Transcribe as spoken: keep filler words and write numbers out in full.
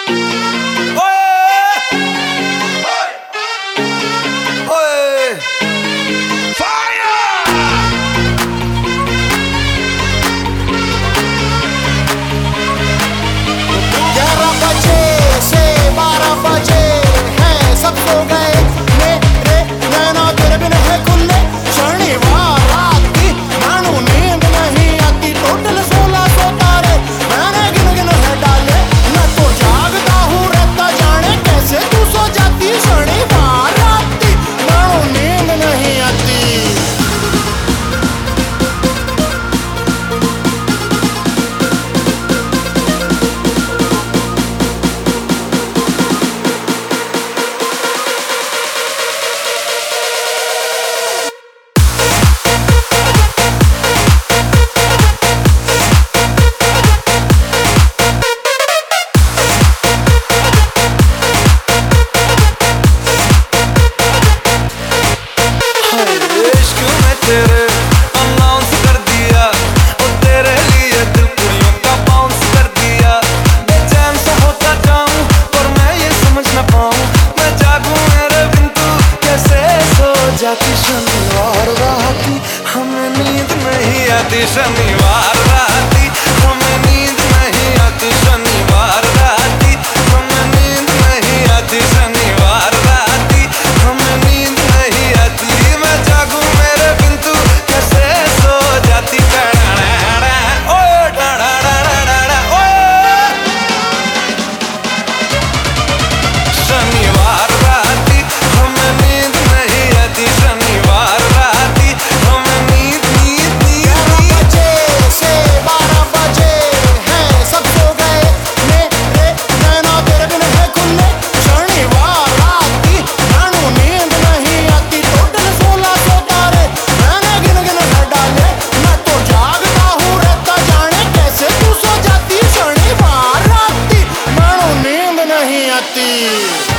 जाती शनिवार राती हमें नींद नहीं आती शनिवार राती हमें नींद नहीं आती शनिवार राती हमें नींद नहीं आती शनिवार राती हमें नींद नहीं आती मैं जागूं मेरे बिन तू कैसे सो जाती ओए शनिवार राती हमें नींद नहीं आती शनिवार राती हमें नींद नींद नींद बजे से बारह बजे हैं सब सो गए मेरे नैना तेरे बिन है खुले शनिवार राती नानू नींद नहीं आती टोटल सोलह सौ तारे मैंने गिन गिन कर डाले मैं तो जागता हूँ रहता जाने कैसे तू सो जाती शनिवार राती नानू नींद नहीं आती।